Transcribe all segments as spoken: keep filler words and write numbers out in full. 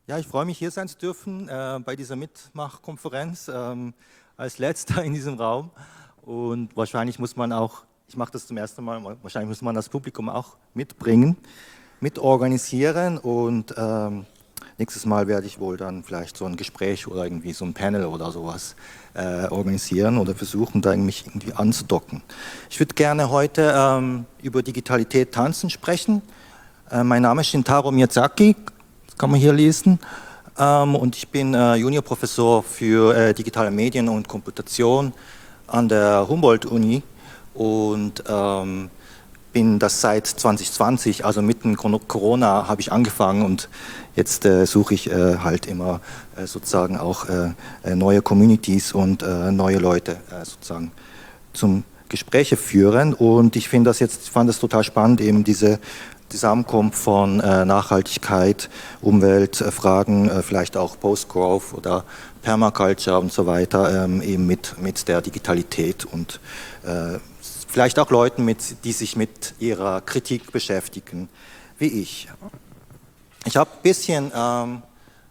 Ja, ich freue mich, hier sein zu dürfen äh, bei dieser Mitmachkonferenz ähm, als Letzter in diesem Raum. Und wahrscheinlich muss man auch, ich mache das zum ersten Mal, wahrscheinlich muss man das Publikum auch mitbringen, mitorganisieren. Und ähm, nächstes Mal werde ich wohl dann vielleicht so ein Gespräch oder irgendwie so ein Panel oder sowas äh, organisieren oder versuchen, da mich irgendwie anzudocken. Ich würde gerne heute ähm, über Digitalität tanzen sprechen. Äh, mein Name ist Shintaro Miyazaki. Kann man hier lesen. Ähm, und ich bin äh, Juniorprofessor für äh, digitale Medien und Komputation an der Humboldt-Uni und ähm, bin das seit zwanzig zwanzig, also mitten Corona, habe ich angefangen und jetzt äh, suche ich äh, halt immer äh, sozusagen auch äh, neue Communities und äh, neue Leute äh, sozusagen zum Gespräche führen. Und ich finde das jetzt, fand das total spannend, eben diese Zusammenkunft von äh, Nachhaltigkeit, Umweltfragen, äh, vielleicht auch Post-Growth oder Permaculture und so weiter, ähm, eben mit, mit der Digitalität und äh, vielleicht auch Leuten, mit, die sich mit ihrer Kritik beschäftigen, wie ich. Ich habe ein bisschen ähm,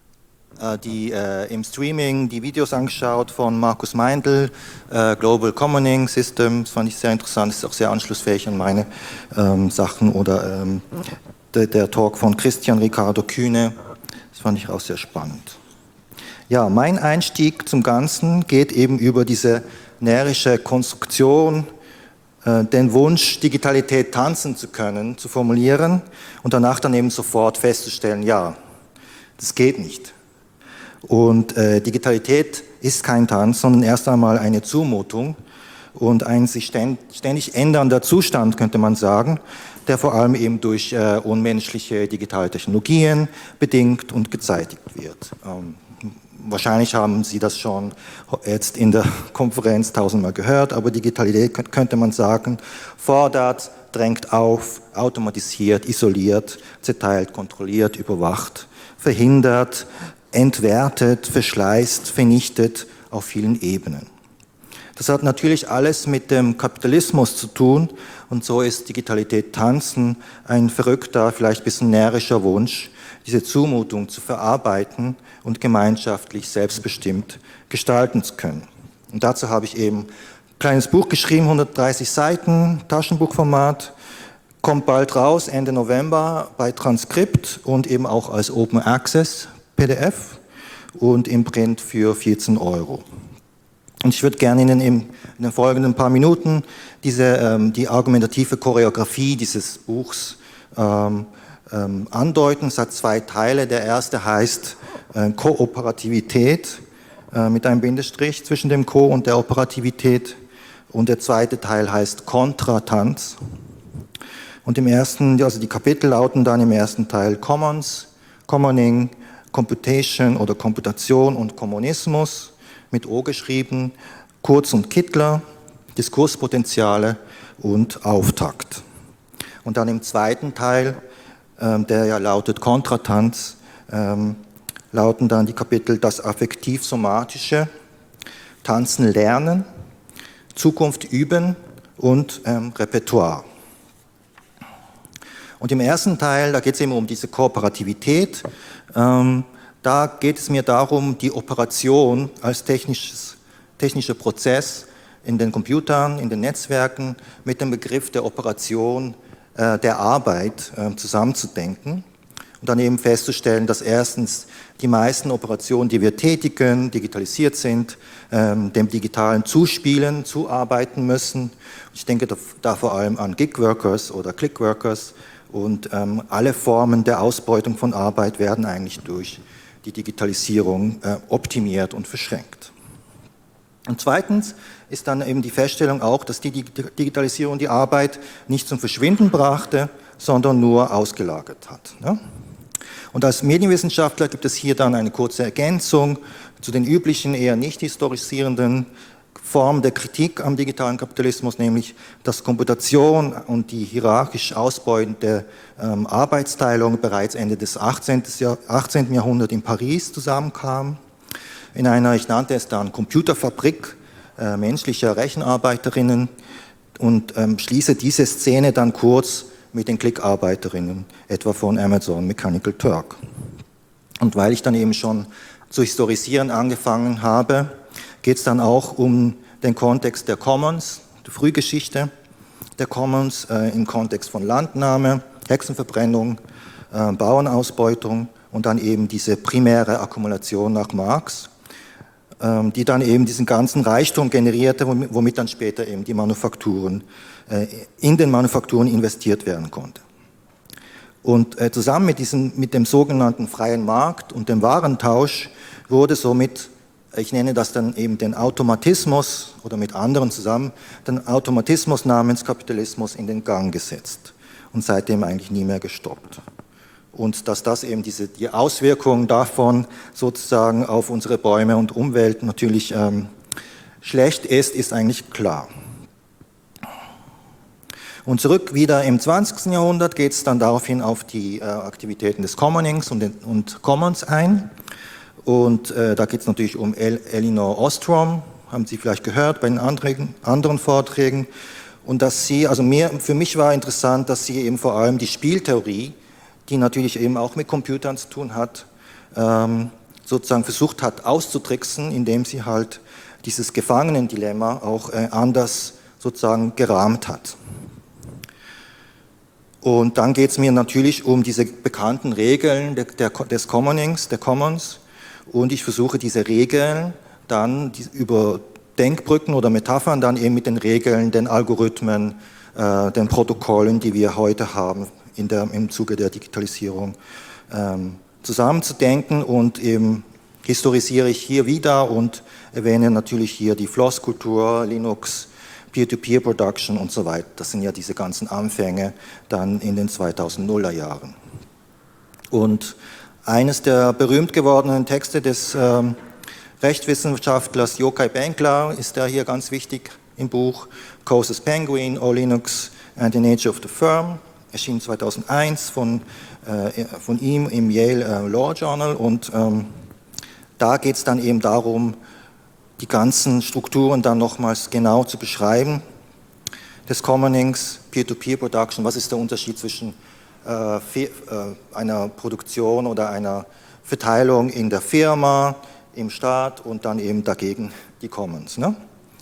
die äh, im Streaming die Videos angeschaut von Markus Meindl, äh, Global Commoning System, das fand ich sehr interessant, ist auch sehr anschlussfähig an meine ähm, Sachen, oder ähm, der, der Talk von Christian Ricardo Kühne, das fand ich auch sehr spannend. Ja, mein Einstieg zum Ganzen geht eben über diese närische Konstruktion, äh, den Wunsch, Digitalität tanzen zu können, zu formulieren und danach dann eben sofort festzustellen, ja, das geht nicht. Und äh, Digitalität ist kein Tanz, sondern erst einmal eine Zumutung und ein sich ständig ändernder Zustand, könnte man sagen, der vor allem eben durch äh, unmenschliche digitale Technologien bedingt und gezeitigt wird. Ähm, wahrscheinlich haben Sie das schon jetzt in der Konferenz tausendmal gehört, aber Digitalität, könnte man sagen, fordert, drängt auf, automatisiert, isoliert, zerteilt, kontrolliert, überwacht, verhindert, entwertet, verschleißt, vernichtet auf vielen Ebenen. Das hat natürlich alles mit dem Kapitalismus zu tun und so ist Digitalität tanzen ein verrückter, vielleicht ein bisschen närrischer Wunsch, diese Zumutung zu verarbeiten und gemeinschaftlich selbstbestimmt gestalten zu können. Und dazu habe ich eben ein kleines Buch geschrieben, hundertdreißig Seiten, Taschenbuchformat, kommt bald raus, Ende November bei Transkript und eben auch als Open Access P D F und im Print für vierzehn Euro. Und ich würde gerne Ihnen in den folgenden paar Minuten diese, ähm, die argumentative Choreografie dieses Buchs ähm, ähm, andeuten. Es hat zwei Teile. Der erste heißt äh, Kooperativität äh, mit einem Bindestrich zwischen dem Ko und der Operativität. Und der zweite Teil heißt Kontratanz. Und im ersten, also die Kapitel lauten dann im ersten Teil Commons, Commoning, Computation oder Komputation und Kommunismus, mit O geschrieben, Kurz und Kittler, Diskurspotenziale und Auftakt. Und dann im zweiten Teil, ähm, der ja lautet Kontratanz, ähm, lauten dann die Kapitel das Affektiv-Somatische, Tanzen lernen, Zukunft üben und ähm, Repertoire. Und im ersten Teil, da geht es eben um diese Kooperativität. Ähm, da geht es mir darum, die Operation als technisches, technischer Prozess in den Computern, in den Netzwerken mit dem Begriff der Operation äh, der Arbeit äh, zusammenzudenken und dann eben festzustellen, dass erstens die meisten Operationen, die wir tätigen, digitalisiert sind, ähm, dem Digitalen zuspielen, zuarbeiten müssen. Ich denke da, da vor allem an Gig-Workers oder Click-Workers. Und ähm, alle Formen der Ausbeutung von Arbeit werden eigentlich durch die Digitalisierung äh, optimiert und verschränkt. Und zweitens ist dann eben die Feststellung auch, dass die Digitalisierung die Arbeit nicht zum Verschwinden brachte, sondern nur ausgelagert hat. Ne? Und als Medienwissenschaftler gibt es hier dann eine kurze Ergänzung zu den üblichen, eher nicht historisierenden Form der Kritik am digitalen Kapitalismus, nämlich dass Komputation und die hierarchisch ausbeutende ähm, Arbeitsteilung bereits Ende des achtzehnten Jahrhunderts in Paris zusammenkam, in einer, ich nannte es dann Computerfabrik äh, menschlicher Rechenarbeiterinnen und ähm, schließe diese Szene dann kurz mit den Klickarbeiterinnen, etwa von Amazon Mechanical Turk. Und weil ich dann eben schon zu historisieren angefangen habe, geht es dann auch um den Kontext der Commons, die Frühgeschichte der Commons äh, im Kontext von Landnahme, Hexenverbrennung, äh, Bauernausbeutung und dann eben diese primäre Akkumulation nach Marx, äh, die dann eben diesen ganzen Reichtum generierte, womit, womit dann später eben die Manufakturen, äh, in den Manufakturen investiert werden konnte. Und äh, zusammen mit, diesem, mit dem sogenannten freien Markt und dem Warentausch wurde somit, ich nenne das dann eben den Automatismus oder mit anderen zusammen, den Automatismus namens Kapitalismus in den Gang gesetzt und seitdem eigentlich nie mehr gestoppt. Und dass das eben diese, die Auswirkungen davon sozusagen auf unsere Bäume und Umwelt natürlich ähm, schlecht ist, ist eigentlich klar. Und zurück wieder im zwanzigsten Jahrhundert geht es dann daraufhin auf die äh, Aktivitäten des Commonings und, den, und Commons ein. Und äh, da geht es natürlich um El Elinor Ostrom, haben Sie vielleicht gehört bei den anderen, anderen Vorträgen. Und dass sie, also mir, für mich war interessant, dass sie eben vor allem die Spieltheorie, die natürlich eben auch mit Computern zu tun hat, ähm, sozusagen versucht hat auszutricksen, indem sie halt dieses Gefangenendilemma auch äh, anders sozusagen gerahmt hat. Und dann geht es mir natürlich um diese bekannten Regeln der, der, des Commonings, der Commons. Und ich versuche diese Regeln dann die, über Denkbrücken oder Metaphern dann eben mit den Regeln, den Algorithmen, äh, den Protokollen, die wir heute haben in der, im Zuge der Digitalisierung, ähm, zusammenzudenken. Und eben historisiere ich hier wieder und erwähne natürlich hier die Flosskultur, Linux, Peer-to-Peer-Production und so weiter. Das sind ja diese ganzen Anfänge dann in den zweitausenduller Jahren. Und eines der berühmt gewordenen Texte des ähm, Rechtswissenschaftlers Yochai Benkler ist da hier ganz wichtig im Buch, Coase's Penguin, All Linux and the Nature of the Firm, erschien zweitausendeins von, äh, von ihm im Yale äh, Law Journal. Und ähm, da geht es dann eben darum, die ganzen Strukturen dann nochmals genau zu beschreiben, des Commonings, Peer-to-Peer-Production, was ist der Unterschied zwischen äh, äh, einer Produktion oder einer Verteilung in der Firma, im Staat und dann eben dagegen die Commons. Ne?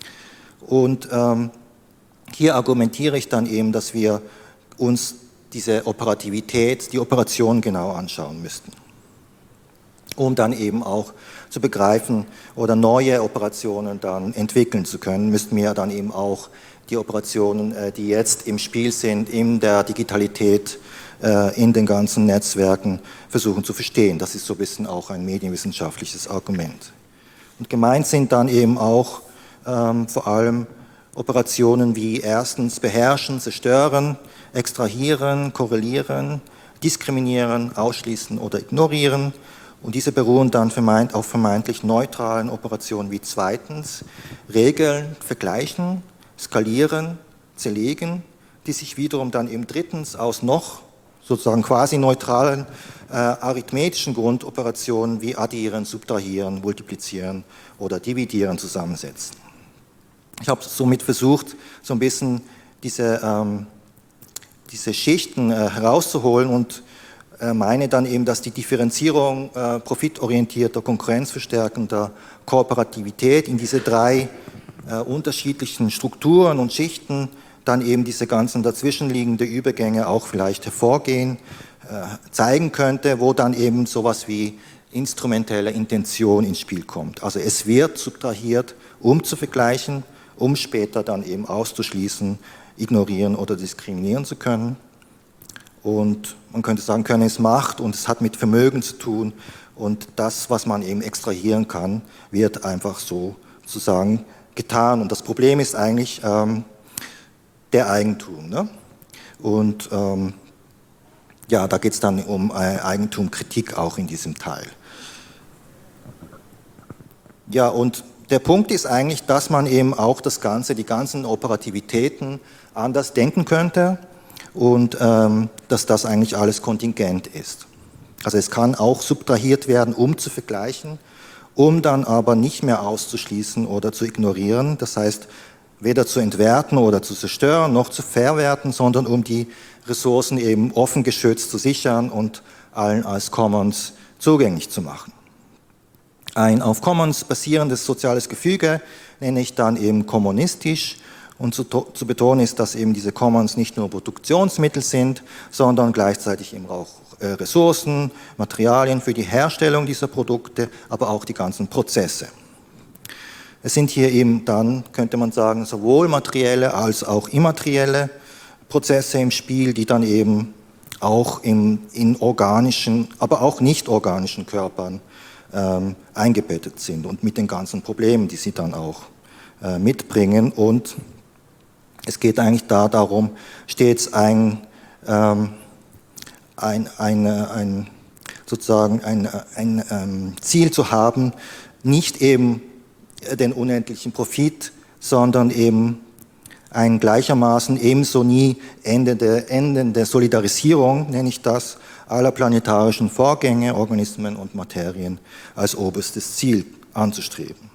Und ähm, hier argumentiere ich dann eben, dass wir uns diese Operativität, die Operation genau anschauen müssten, um dann eben auch zu begreifen oder neue Operationen dann entwickeln zu können, müssten wir dann eben auch die Operationen, die jetzt im Spiel sind, in der Digitalität, in den ganzen Netzwerken versuchen zu verstehen. Das ist so ein bisschen auch ein medienwissenschaftliches Argument. Und gemeint sind dann eben auch ähm, vor allem Operationen wie erstens beherrschen, zerstören, extrahieren, korrelieren, diskriminieren, ausschließen oder ignorieren. Und diese beruhen dann vermeint, auf vermeintlich neutralen Operationen wie zweitens Regeln, vergleichen, skalieren, zerlegen, die sich wiederum dann eben drittens aus noch sozusagen quasi neutralen äh, arithmetischen Grundoperationen wie addieren, subtrahieren, multiplizieren oder dividieren zusammensetzen. Ich habe somit versucht, so ein bisschen diese, ähm, diese Schichten äh, herauszuholen und meine dann eben, dass die Differenzierung äh, profitorientierter, konkurrenzverstärkender Kooperativität in diese drei äh, unterschiedlichen Strukturen und Schichten dann eben diese ganzen dazwischenliegende Übergänge auch vielleicht hervorgehen, äh, zeigen könnte, wo dann eben sowas wie instrumentelle Intention ins Spiel kommt. Also es wird subtrahiert, um zu vergleichen, um später dann eben auszuschließen, ignorieren oder diskriminieren zu können. Und man könnte sagen, Können ist Macht und es hat mit Vermögen zu tun und das, was man eben extrahieren kann, wird einfach so sozusagen getan. Und das Problem ist eigentlich ähm, der Eigentum. Ne? Und ähm, ja, da geht es dann um äh, Eigentumkritik auch in diesem Teil. Ja, und der Punkt ist eigentlich, dass man eben auch das Ganze, die ganzen Operativitäten anders denken könnte. Und ähm, dass das eigentlich alles kontingent ist. Also es kann auch subtrahiert werden, um zu vergleichen, um dann aber nicht mehr auszuschließen oder zu ignorieren. Das heißt, weder zu entwerten oder zu zerstören, noch zu verwerten, sondern um die Ressourcen eben offen geschützt zu sichern und allen als Commons zugänglich zu machen. Ein auf Commons basierendes soziales Gefüge nenne ich dann eben kommunistisch, und zu, zu betonen ist, dass eben diese Commons nicht nur Produktionsmittel sind, sondern gleichzeitig eben auch äh, Ressourcen, Materialien für die Herstellung dieser Produkte, aber auch die ganzen Prozesse. Es sind hier eben dann, könnte man sagen, sowohl materielle als auch immaterielle Prozesse im Spiel, die dann eben auch in, in organischen, aber auch nicht organischen Körpern ähm, eingebettet sind und mit den ganzen Problemen, die sie dann auch äh, mitbringen. Und es geht eigentlich da darum, stets ein, ähm, ein, eine, ein, sozusagen ein, ein ähm, Ziel zu haben, nicht eben den unendlichen Profit, sondern eben ein gleichermaßen ebenso nie endende, endende Solidarisierung, nenne ich das, aller planetarischen Vorgänge, Organismen und Materien als oberstes Ziel anzustreben.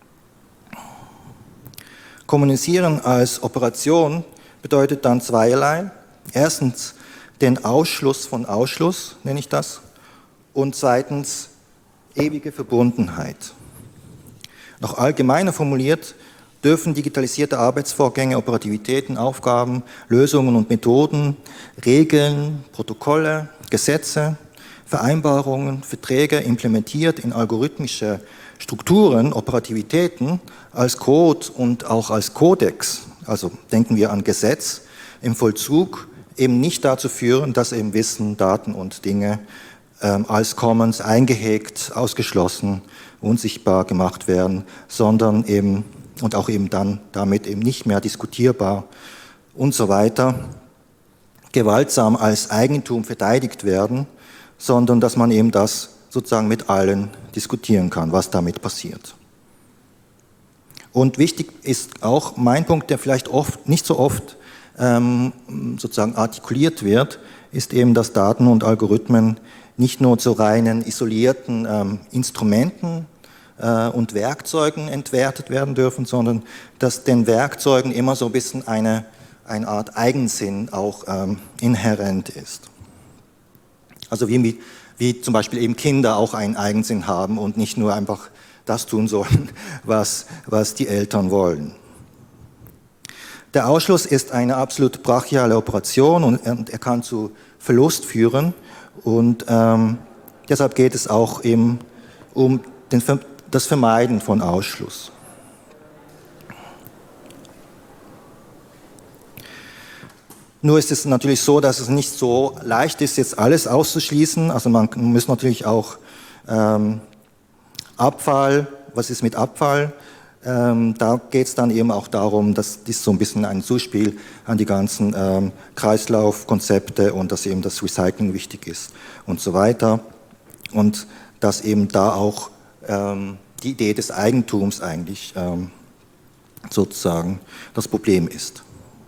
Kommunizieren als Operation bedeutet dann zweierlei. Erstens den Ausschluss von Ausschluss, nenne ich das, und zweitens ewige Verbundenheit. Noch allgemeiner formuliert dürfen digitalisierte Arbeitsvorgänge, Operativitäten, Aufgaben, Lösungen und Methoden, Regeln, Protokolle, Gesetze, Vereinbarungen, Verträge implementiert in algorithmische Strukturen, Operativitäten als Code und auch als Kodex, also denken wir an Gesetz, im Vollzug eben nicht dazu führen, dass eben Wissen, Daten und Dinge ähm, als Commons eingehegt, ausgeschlossen, unsichtbar gemacht werden, sondern eben und auch eben dann damit eben nicht mehr diskutierbar und so weiter, gewaltsam als Eigentum verteidigt werden, sondern dass man eben das sozusagen mit allen diskutieren kann, was damit passiert. Und wichtig ist auch mein Punkt, der vielleicht oft, nicht so oft ähm, sozusagen artikuliert wird, ist eben, dass Daten und Algorithmen nicht nur zu reinen isolierten ähm, Instrumenten äh, und Werkzeugen entwertet werden dürfen, sondern dass den Werkzeugen immer so ein bisschen eine, eine Art Eigensinn auch ähm, inhärent ist. Also wie, wie zum Beispiel eben Kinder auch einen Eigensinn haben und nicht nur einfach das tun sollen, was, was die Eltern wollen. Der Ausschluss ist eine absolut brachiale Operation und, und er kann zu Verlust führen. Und ähm, deshalb geht es auch eben um den, das Vermeiden von Ausschluss. Nur ist es natürlich so, dass es nicht so leicht ist, jetzt alles auszuschließen. Also man muss natürlich auch ähm, Abfall, was ist mit Abfall? Ähm, da geht es dann eben auch darum, dass dies so ein bisschen ein Zuspiel an die ganzen ähm, Kreislaufkonzepte und dass eben das Recycling wichtig ist und so weiter. Und dass eben da auch ähm, die Idee des Eigentums eigentlich ähm, sozusagen das Problem ist.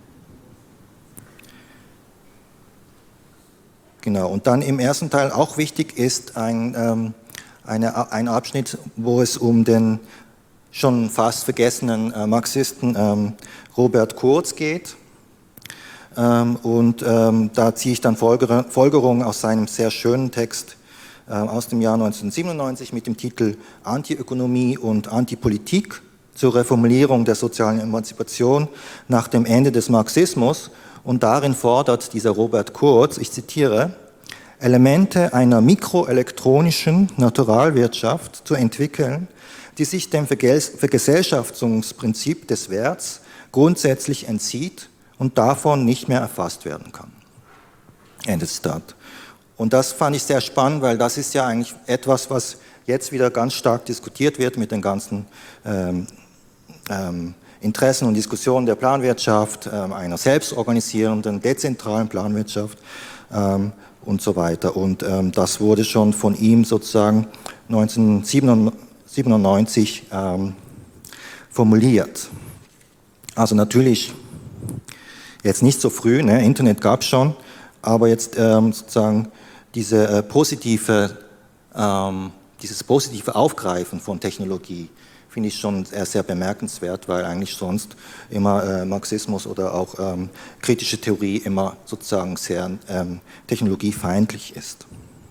Genau, und dann im ersten Teil auch wichtig ist ein, ähm, eine, ein Abschnitt, wo es um den schon fast vergessenen äh, Marxisten ähm, Robert Kurz geht. Ähm, und ähm, da ziehe ich dann Folger, Folgerungen aus seinem sehr schönen Text äh, aus dem Jahr neunzehnhundertsiebenundneunzig mit dem Titel Antiökonomie und Antipolitik zur Reformulierung der sozialen Emanzipation nach dem Ende des Marxismus. Und darin fordert dieser Robert Kurz, ich zitiere, Elemente einer mikroelektronischen Naturalwirtschaft zu entwickeln, die sich dem Vergesellschaftungsprinzip des Werts grundsätzlich entzieht und davon nicht mehr erfasst werden kann. Ende Zitat. Und das fand ich sehr spannend, weil das ist ja eigentlich etwas, was jetzt wieder ganz stark diskutiert wird mit den ganzen ähm, ähm, Interessen und Diskussionen der Planwirtschaft, ähm, einer selbstorganisierenden, dezentralen Planwirtschaft ähm, und so weiter. Und ähm, das wurde schon von ihm sozusagen neunzehnhundertsiebenundneunzig ähm, formuliert. Also natürlich jetzt nicht so früh, ne? Internet gab es schon, aber jetzt ähm, sozusagen diese, äh, positive, ähm, dieses positive Aufgreifen von Technologie finde ich schon sehr, sehr bemerkenswert, weil eigentlich sonst immer äh, Marxismus oder auch ähm, kritische Theorie immer sozusagen sehr ähm, technologiefeindlich ist.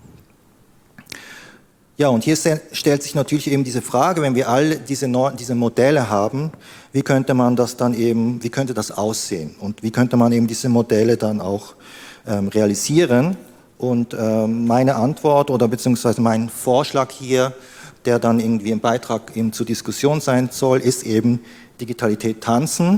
Ja, und hier stellt sich natürlich eben diese Frage, wenn wir alle diese, diese Modelle haben, wie könnte man das dann eben, wie könnte das aussehen und wie könnte man eben diese Modelle dann auch ähm, realisieren? Und ähm, meine Antwort oder beziehungsweise mein Vorschlag hier, der dann irgendwie im Beitrag eben zur Diskussion sein soll, ist eben Digitalität tanzen.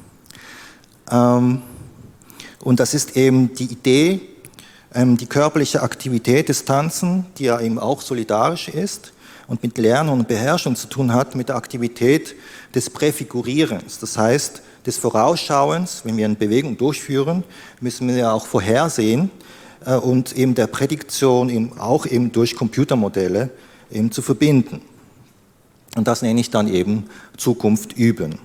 Ähm, und das ist eben die Idee, die körperliche Aktivität des Tanzen, die ja eben auch solidarisch ist und mit Lernen und Beherrschung zu tun hat, mit der Aktivität des Präfigurierens, das heißt des Vorausschauens. Wenn wir eine Bewegung durchführen, müssen wir ja auch vorhersehen und eben der Prädiktion eben auch eben durch Computermodelle eben zu verbinden. Und das nenne ich dann eben Zukunft üben.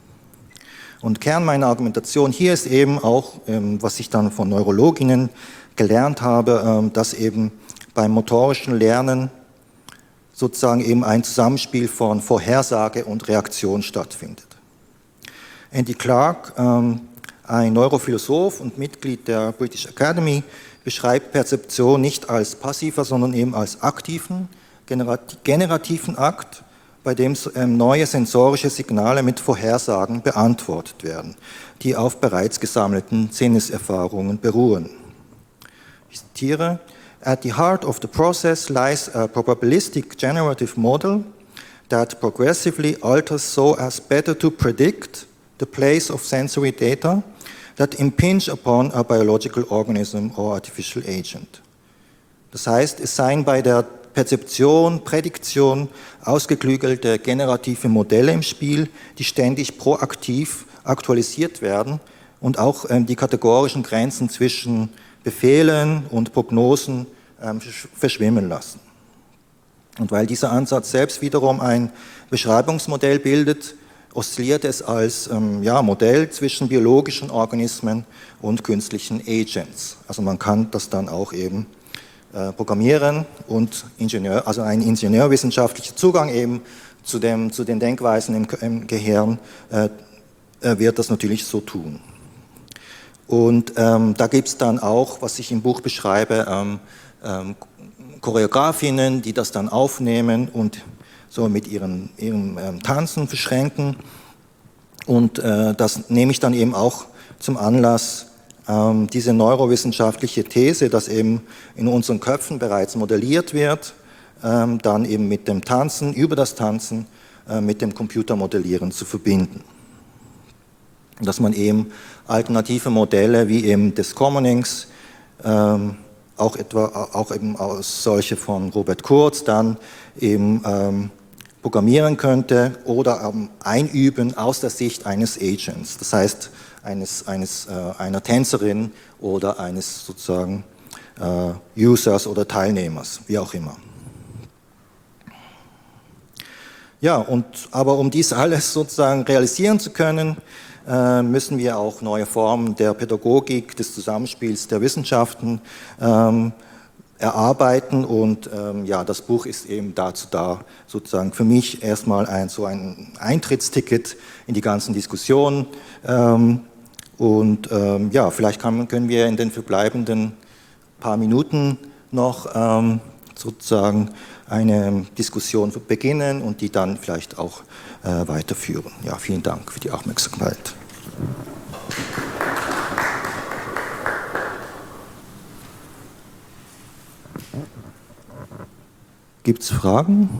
Und Kern meiner Argumentation hier ist eben auch, was ich dann von Neurologinnen gelernt habe, dass eben beim motorischen Lernen sozusagen eben ein Zusammenspiel von Vorhersage und Reaktion stattfindet. Andy Clark, ein Neurophilosoph und Mitglied der British Academy, beschreibt Perzeption nicht als passiver, sondern eben als aktiven, generativen Akt, bei dem neue sensorische Signale mit Vorhersagen beantwortet werden, die auf bereits gesammelten Sinneserfahrungen beruhen. Ich zitiere: At the heart of the process lies a probabilistic generative model that progressively alters so as better to predict the place of sensory data that impinge upon a biological organism or artificial agent. Das heißt, es seien bei der Perzeption, Prädiktion ausgeklügelte generative Modelle im Spiel, die ständig proaktiv aktualisiert werden und auch ähm, die kategorischen Grenzen zwischen Befehlen und Prognosen ähm, verschwimmen lassen. Und weil dieser Ansatz selbst wiederum ein Beschreibungsmodell bildet, oszilliert es als ähm, ja, Modell zwischen biologischen Organismen und künstlichen Agents. Also man kann das dann auch eben äh, programmieren und Ingenieur, also ein ingenieurwissenschaftlicher Zugang eben zu, dem, zu den Denkweisen im, im Gehirn äh, wird das natürlich so tun. Und ähm, da gibt es dann auch, was ich im Buch beschreibe, ähm, ähm, Choreografinnen, die das dann aufnehmen und so mit ihren, ihrem ähm, Tanzen verschränken. Und äh, das nehme ich dann eben auch zum Anlass, ähm, diese neurowissenschaftliche These, dass eben in unseren Köpfen bereits modelliert wird, ähm, dann eben mit dem Tanzen, über das Tanzen, äh, mit dem Computermodellieren zu verbinden. Dass man eben alternative Modelle wie eben des Commonings, ähm, auch etwa auch eben aus solche von Robert Kurz dann eben ähm, programmieren könnte oder ähm, einüben aus der Sicht eines Agents, das heißt eines, eines, äh, einer Tänzerin oder eines sozusagen äh, Users oder Teilnehmers, wie auch immer. Ja, und aber um dies alles sozusagen realisieren zu können, müssen wir auch neue Formen der Pädagogik, des Zusammenspiels der Wissenschaften ähm, erarbeiten und ähm, ja, das Buch ist eben dazu da, sozusagen für mich erstmal ein, so ein Eintrittsticket in die ganzen Diskussionen ähm, und ähm, ja, vielleicht kann, können wir in den verbleibenden paar Minuten noch ähm, sozusagen eine Diskussion beginnen und die dann vielleicht auch äh, weiterführen. Ja, vielen Dank für die Aufmerksamkeit. Gibt es Fragen?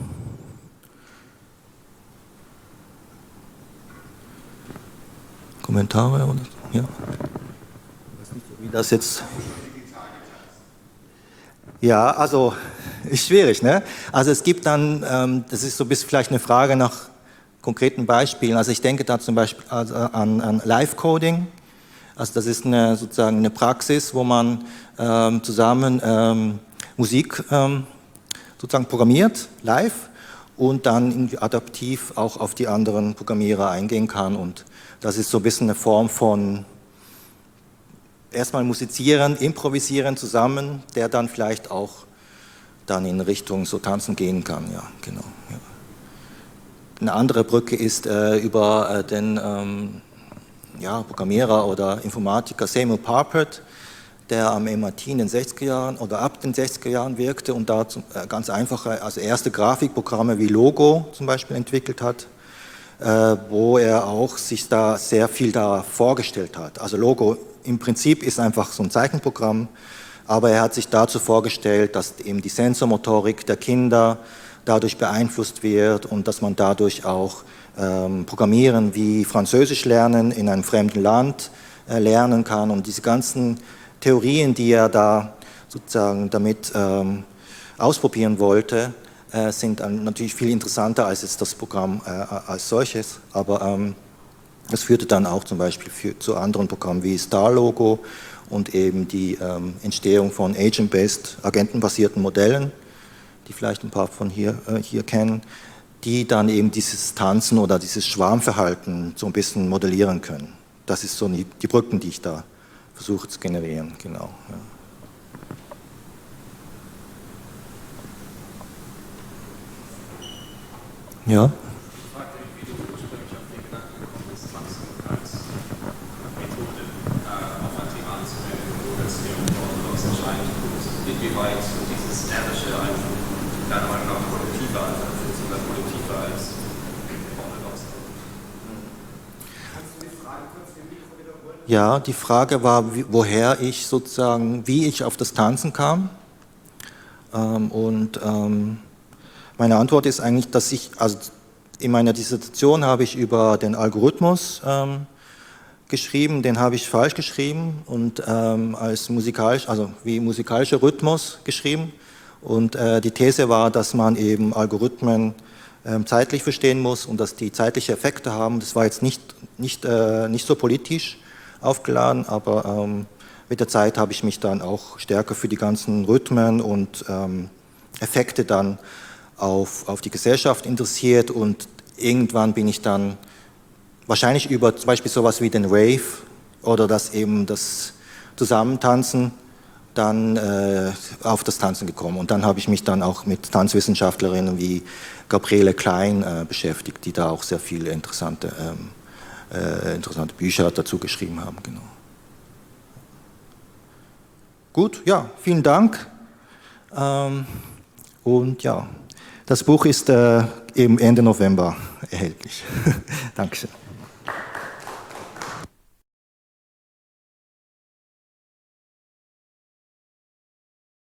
Kommentare? Oder? Ja. Ich weiß nicht, wie das jetzt. Ja, also ist schwierig, ne? Also es gibt dann, ähm, das ist so ein bisschen vielleicht eine Frage nach konkreten Beispielen. Also ich denke da zum Beispiel also an, an Live-Coding. Also das ist eine, sozusagen eine Praxis, wo man ähm, zusammen ähm, Musik ähm, sozusagen programmiert, live, und dann irgendwie adaptiv auch auf die anderen Programmierer eingehen kann. Und das ist so ein bisschen eine Form von erstmal musizieren, improvisieren zusammen, der dann vielleicht auch dann in Richtung so tanzen gehen kann. Ja, genau. Ja. eine andere Brücke ist äh, über äh, den ähm, ja, Programmierer oder Informatiker Samuel Parpert, der am M I T in den sechziger Jahren oder ab den sechziger Jahren wirkte und da zum, äh, ganz einfache, also erste Grafikprogramme wie Logo zum Beispiel entwickelt hat, äh, wo er auch sich da sehr viel da vorgestellt hat. Also Logo im Prinzip ist einfach so ein Zeichenprogramm, aber er hat sich dazu vorgestellt, dass eben die Sensormotorik der Kinder dadurch beeinflusst wird und dass man dadurch auch ähm, Programmieren wie Französisch lernen in einem fremden Land äh, lernen kann. Und diese ganzen Theorien, die er da sozusagen damit ähm, ausprobieren wollte, äh, sind äh, natürlich viel interessanter als jetzt das Programm äh, als solches. Aber ähm, das führte dann auch zum Beispiel für, zu anderen Programmen wie Starlogo und eben die ähm, Entstehung von Agent-based, agentenbasierten Modellen, die vielleicht ein paar von hier, äh, hier kennen, die dann eben dieses Tanzen oder dieses Schwarmverhalten so ein bisschen modellieren können. Das ist so die, die Brücken, die ich da versuche zu generieren, genau. Ja. Ja? Inwieweit dieses närrische ein deiner Meinung nach produktiver Ansatz ist oder produktiver als orthodox? Kannst du die Frage kurz im Mikro wiederholen? Ja, die Frage war, wie, woher ich sozusagen, wie ich auf das Tanzen kam. Ähm, und ähm, meine Antwort ist eigentlich, dass ich, also in meiner Dissertation habe ich über den Algorithmus ähm, geschrieben, den habe ich falsch geschrieben und ähm, als musikalisch, also wie musikalischer Rhythmus geschrieben. Und äh, die These war, dass man eben Algorithmen ähm, zeitlich verstehen muss und dass die zeitliche Effekte haben. Das war jetzt nicht, nicht, äh, nicht so politisch aufgeladen, aber ähm, mit der Zeit habe ich mich dann auch stärker für die ganzen Rhythmen und ähm, Effekte dann auf, auf die Gesellschaft interessiert und irgendwann bin ich dann wahrscheinlich über zum Beispiel sowas wie den Rave oder das eben das Zusammentanzen dann äh, auf das Tanzen gekommen. Und dann habe ich mich dann auch mit Tanzwissenschaftlerinnen wie Gabriele Klein äh, beschäftigt, die da auch sehr viele interessante, ähm, äh, interessante Bücher dazu geschrieben haben. Genau. Gut, ja, vielen Dank. Ähm, und ja, das Buch ist äh, eben Ende November erhältlich. Dankeschön.